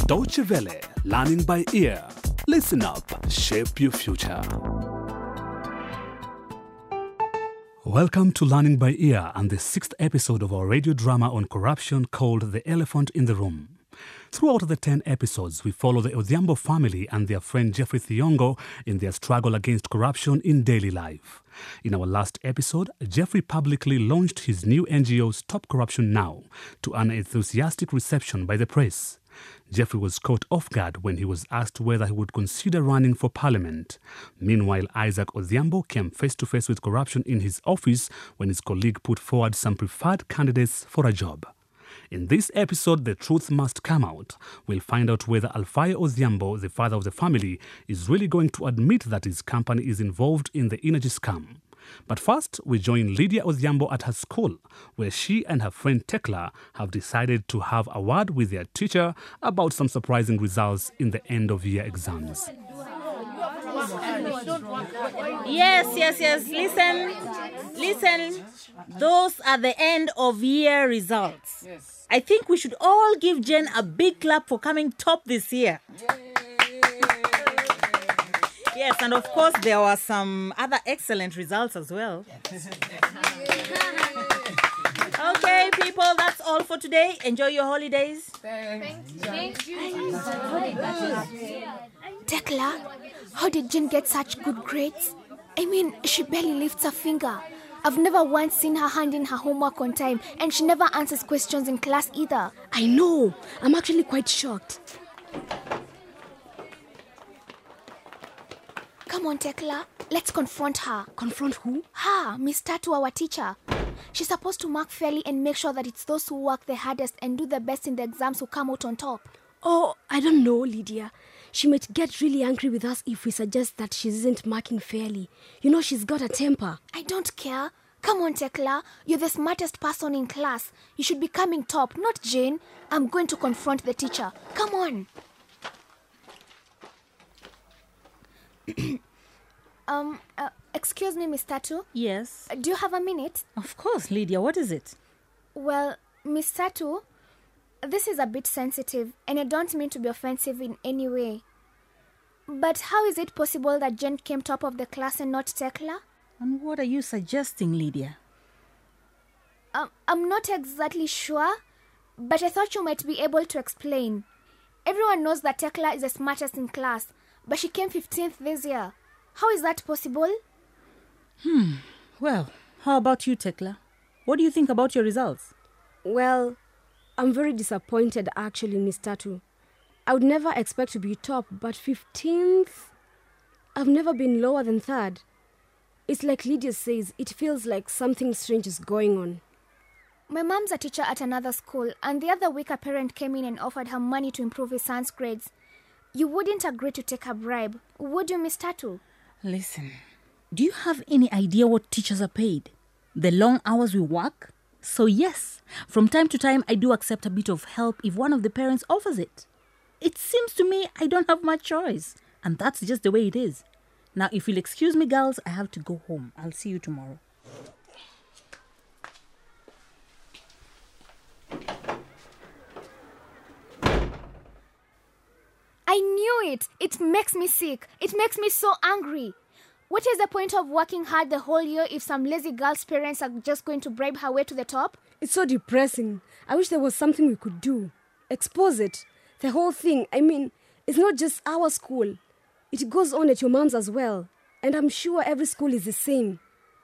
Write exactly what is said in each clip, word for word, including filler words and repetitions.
Deutsche Welle, learning by ear. Listen up, shape your future. Welcome to Learning by Ear and the sixth episode of our radio drama on corruption called The Elephant in the Room. Throughout the ten episodes, we follow the Odhiambo family and their friend Jeffrey Thiongo in their struggle against corruption in daily life. In our last episode, Jeffrey publicly launched his new N G O Stop Corruption Now to an enthusiastic reception by the press. Jeffrey was caught off guard when he was asked whether he would consider running for parliament. Meanwhile, Isaac Odhiambo came face to face with corruption in his office when his colleague put forward some preferred candidates for a job. In this episode, the truth must come out. We'll find out whether Alfayo Odhiambo, the father of the family, is really going to admit that his company is involved in the energy scam. But first, we join Lydia Odhiambo at her school, where she and her friend Tekla have decided to have a word with their teacher about some surprising results in the end-of-year exams. Yes, yes, yes. Listen, listen. Those are the end-of-year results. Yes. I think we should all give Jen a big clap for coming top this year. Yay. Yes, and of course there were some other excellent results as well. Okay, people, that's all for today. Enjoy your holidays. Thanks. Thank you. Tekla, how did Jen get such good grades? I mean, she barely lifts a finger. I've never once seen her handing her homework on time, and she never answers questions in class either. I know. I'm actually quite shocked. Come on, Tekla. Let's confront her. Confront who? Her, Miss Tatu, our teacher. She's supposed to mark fairly and make sure that it's those who work the hardest and do the best in the exams who come out on top. Oh, I don't know, Lydia. She might get really angry with us if we suggest that she isn't marking fairly. You know, she's got a temper. I don't care. Come on, Tekla. You're the smartest person in class. You should be coming top, not Jane. I'm going to confront the teacher. Come on. um, uh, excuse me, Miss Tatu. Yes? Uh, do you have a minute? Of course, Lydia. What is it? Well, Miss Tatu, this is a bit sensitive, and I don't mean to be offensive in any way. But how is it possible that Jen came top of the class and not Tekla? And what are you suggesting, Lydia? Um, I'm not exactly sure, but I thought you might be able to explain. Everyone knows that Tekla is the smartest in class, but she came fifteenth this year. How is that possible? Hmm. Well, how about you, Tekla? What do you think about your results? Well, I'm very disappointed, actually, Miss Tatu. I would never expect to be top, but fifteenth? I've never been lower than third. It's like Lydia says, it feels like something strange is going on. My mom's a teacher at another school, and the other week a parent came in and offered her money to improve his son's grades. You wouldn't agree to take a bribe, would you, Miss Tatu? Listen, do you have any idea what teachers are paid? The long hours we work? So yes, from time to time I do accept a bit of help if one of the parents offers it. It seems to me I don't have much choice, and that's just the way it is. Now, if you'll excuse me, girls, I have to go home. I'll see you tomorrow. I knew it! It makes me sick. It makes me so angry. What is the point of working hard the whole year if some lazy girl's parents are just going to bribe her way to the top? It's so depressing. I wish there was something we could do. Expose it. The whole thing. I mean, it's not just our school. It goes on at your mom's as well. And I'm sure every school is the same.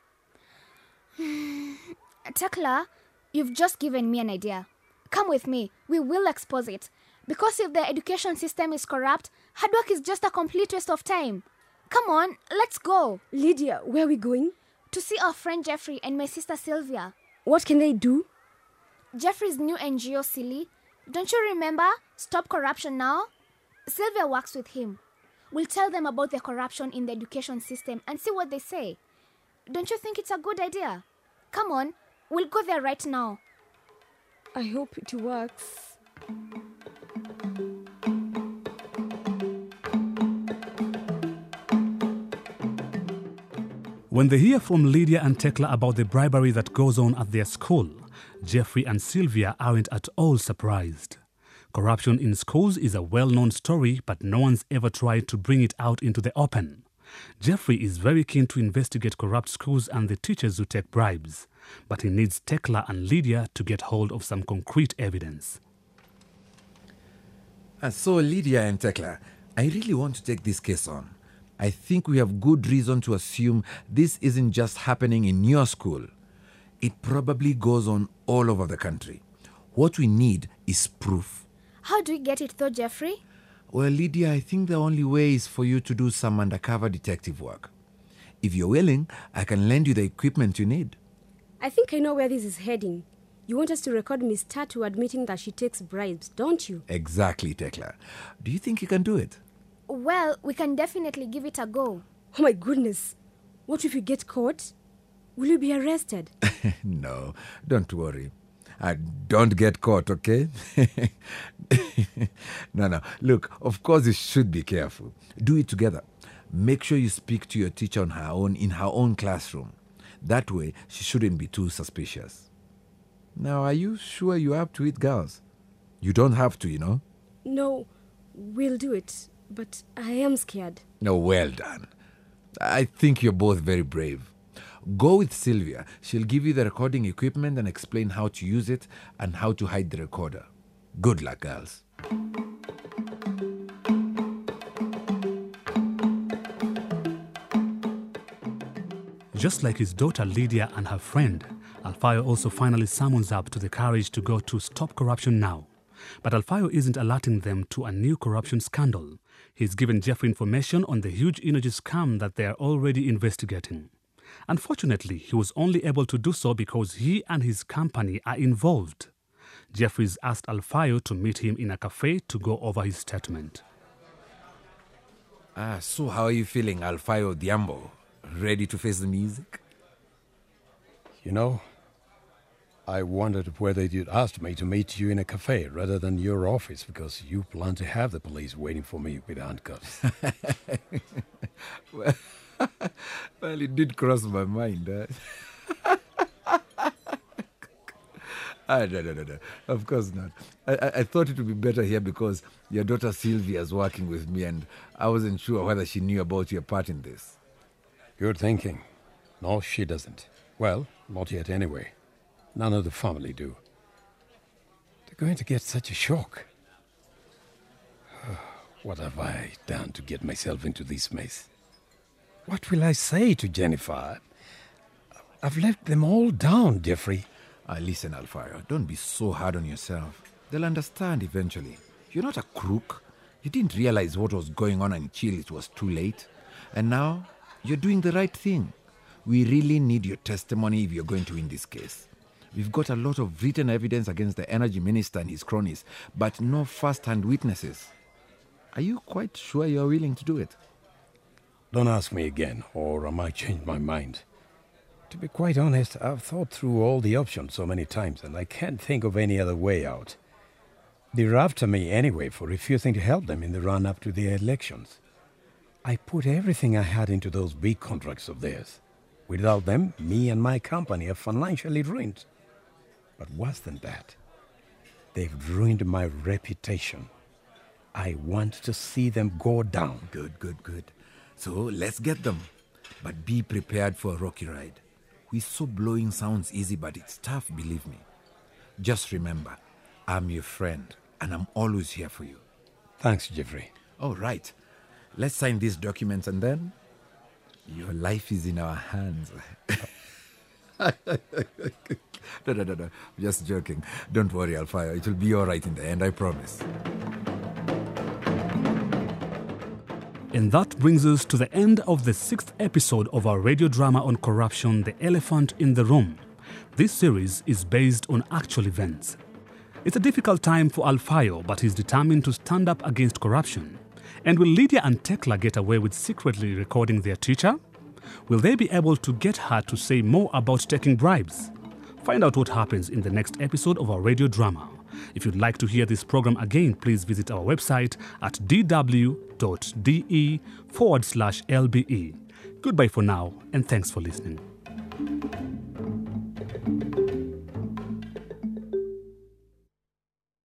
Tekla, you've just given me an idea. Come with me. We will expose it. Because if the education system is corrupt, hard work is just a complete waste of time. Come on, let's go. Lydia, where are we going? To see our friend Jeffrey and my sister Sylvia. What can they do? Jeffrey's new N G O, silly. Don't you remember? Stop Corruption Now? Sylvia works with him. We'll tell them about the corruption in the education system and see what they say. Don't you think it's a good idea? Come on, we'll go there right now. I hope it works. When they hear from Lydia and Tekla about the bribery that goes on at their school, Jeffrey and Sylvia aren't at all surprised. Corruption in schools is a well-known story, but no one's ever tried to bring it out into the open. Jeffrey is very keen to investigate corrupt schools and the teachers who take bribes, but he needs Tekla and Lydia to get hold of some concrete evidence. Uh, so, Lydia and Tekla, I really want to take this case on. I think we have good reason to assume this isn't just happening in your school. It probably goes on all over the country. What we need is proof. How do we get it though, Jeffrey? Well, Lydia, I think the only way is for you to do some undercover detective work. If you're willing, I can lend you the equipment you need. I think I know where this is heading. You want us to record Miss Tatu admitting that she takes bribes, don't you? Exactly, Tekla. Do you think you can do it? Well, we can definitely give it a go. Oh my goodness. What if you get caught? Will you be arrested? No, don't worry. Uh, don't get caught, okay? no, no. Look, of course you should be careful. Do it together. Make sure you speak to your teacher on her own in her own classroom. That way, she shouldn't be too suspicious. Now, are you sure you're up to it, girls? You don't have to, you know? No, we'll do it. But I am scared. No, well done. I think you're both very brave. Go with Sylvia. She'll give you the recording equipment and explain how to use it and how to hide the recorder. Good luck, girls. Just like his daughter Lydia and her friend, Alfayo also finally summons up to the courage to go to Stop Corruption Now. But Alfayo isn't alerting them to a new corruption scandal. He's given Jeffrey information on the huge energy scam that they are already investigating. Unfortunately, he was only able to do so because he and his company are involved. Jeffrey's asked Alfayo to meet him in a cafe to go over his statement. Ah, so how are you feeling, Alfayo Diambo? Ready to face the music? You know, I wondered whether you'd asked me to meet you in a cafe rather than your office because you plan to have the police waiting for me with handcuffs. well, well, it did cross my mind. Huh? ah, no, no, no, no. Of course not. I, I, I thought it would be better here because your daughter Sylvia is working with me and I wasn't sure whether she knew about your part in this. Good thinking. No, she doesn't. Well, not yet anyway. None of the family do. They're going to get such a shock. What have I done to get myself into this mess? What will I say to Jennifer? I've let them all down, Jeffrey. Ah, listen, Alfayo, don't be so hard on yourself. They'll understand eventually. You're not a crook. You didn't realize what was going on until it was too late. And now, you're doing the right thing. We really need your testimony if you're going to win this case. We've got a lot of written evidence against the energy minister and his cronies, but no first-hand witnesses. Are you quite sure you're willing to do it? Don't ask me again, or I might change my mind. To be quite honest, I've thought through all the options so many times, and I can't think of any other way out. They're after me anyway for refusing to help them in the run-up to the elections. I put everything I had into those big contracts of theirs. Without them, me and my company are financially ruined. But worse than that, they've ruined my reputation. I want to see them go down. Good, good, good. So let's get them. But be prepared for a rocky ride. Whistleblowing sounds easy, but it's tough, believe me. Just remember, I'm your friend, and I'm always here for you. Thanks, Jeffrey. All right. Let's sign these documents and then your life is in our hands. no, no, no, no. Just joking. Don't worry, Alfayo. It will be all right in the end, I promise. And that brings us to the end of the sixth episode of our radio drama on corruption, The Elephant in the Room. This series is based on actual events. It's a difficult time for Alfayo, but he's determined to stand up against corruption. And will Lydia and Tekla get away with secretly recording their teacher? Will they be able to get her to say more about taking bribes? Find out what happens in the next episode of our radio drama. If you'd like to hear this program again, please visit our website at dw.de forward slash LBE. Goodbye for now, and thanks for listening.